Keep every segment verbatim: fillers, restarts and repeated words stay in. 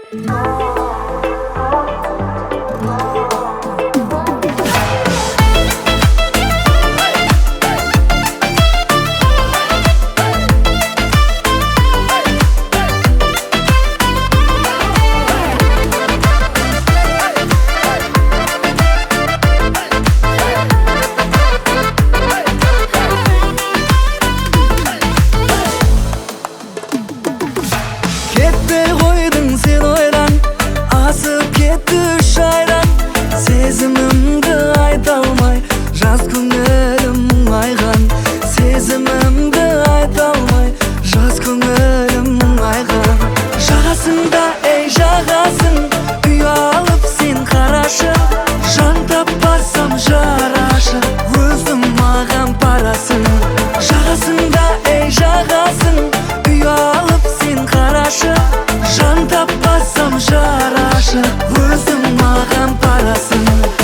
Кетпей қойдың сен ойдан, асып кетті үш айдан. Сезімімді айта алмай, жас көңілім мұңайған. Сезімімді айта алмай, жас көңілім мұңайған. Жағасында, ей жағасын, үй алып сен қарашы. Жан таппасам жарашы, өзің маған парасын. Жағасында, ей жағасын, үй алып сен қарашы. Жан таппасам жарашы, өзің маған парасын.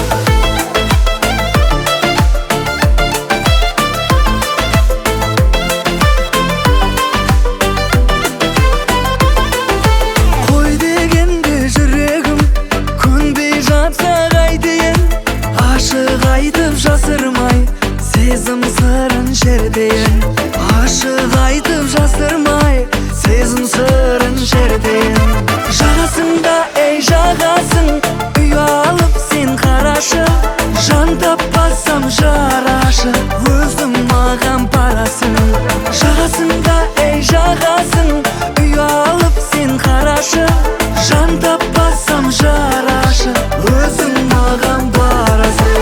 Қой дегенде жүрегім көнбей жатса қайтейін. Ашық айтып жасырмай, сезім сырын шертейін. Ашық айтып жасырмай, сезім сырын шертейін. Жағасында, ей жағасын, үй алып сен қарашы. Жан таппасам жарашы, өзің маған парасын. Жағасында, ей жағасын, үй алып сен қарашы. Жан таппасам жарашы, өзің маған парасын.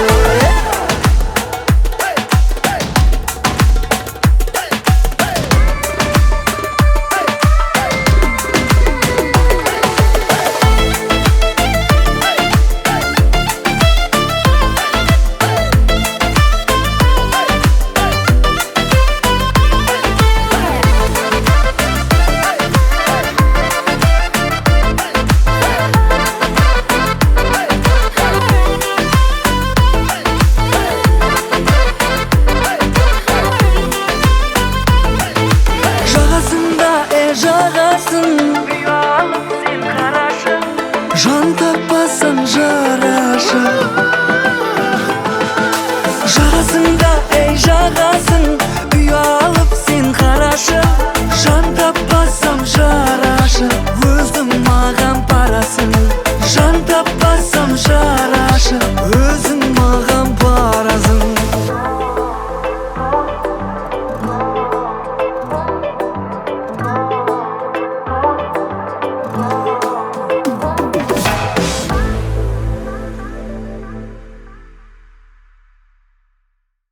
Жағасында, ей жағасын, үй алып сен қарашы. Жан таппасам жарашы. Жағасында, ей жағасын, үй алып сен қарашы. Жан таппасам жарашы.